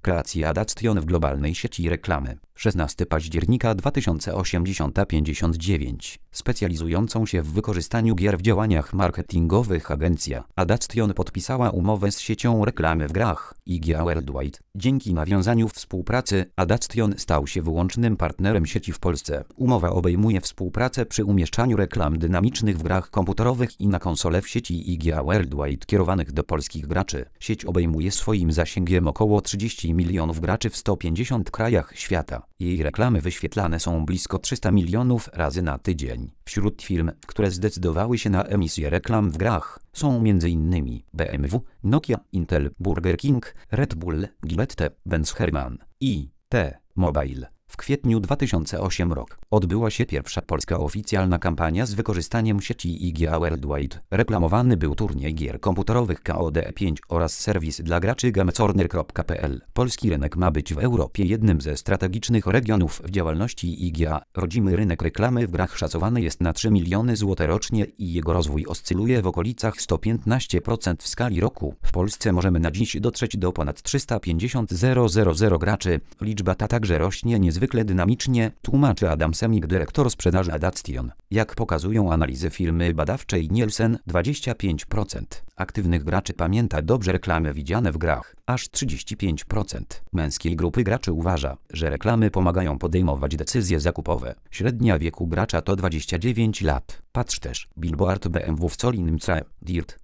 kreacji Adaption w globalnej sieci reklamy. 16 października 2089. Specjalizującą się w wykorzystaniu gier w działaniach marketingowych agencja Adaption podpisała umowę z siecią reklamy w grach IGA Worldwide. Dzięki nawiązaniu współpracy Adaption stał się wyłącznym partnerem sieci w Polsce. Umowa obejmuje współpracę przy umieszczaniu reklam dynamicznych w grach komputerowych i na konsole w sieci IGA Worldwide kierowanych do polskich graczy. Sieć obejmuje swoim zasięgiem około 30 milionów graczy w 150 krajach świata. Jej reklamy wyświetlane są blisko 300 milionów razy na tydzień. Wśród firm, które zdecydowały się na emisję reklam w grach, są m.in. BMW, Nokia, Intel, Burger King, Red Bull, Gillette, Benz Herman i T-Mobile. W kwietniu 2008 roku odbyła się pierwsza polska oficjalna kampania z wykorzystaniem sieci IGA Worldwide. Reklamowany był turniej gier komputerowych KOD5 oraz serwis dla graczy GameCorner.pl. Polski rynek ma być w Europie jednym ze strategicznych regionów w działalności IGA. Rodzimy rynek reklamy w grach szacowany jest na 3 miliony zł rocznie i jego rozwój oscyluje w okolicach 115% w skali roku. W Polsce możemy na dziś dotrzeć do ponad 350 000 graczy. Liczba ta także rośnie niezwykle dynamicznie, tłumaczy Adam Semik, dyrektor sprzedaży Adaption. Jak pokazują analizy firmy badawczej Nielsen, 25% aktywnych graczy pamięta dobrze reklamy widziane w grach, aż 35% męskiej grupy graczy uważa, że reklamy pomagają podejmować decyzje zakupowe. Średnia wieku gracza to 29 lat. Patrz też Billboard BMW w Colince, Dirt.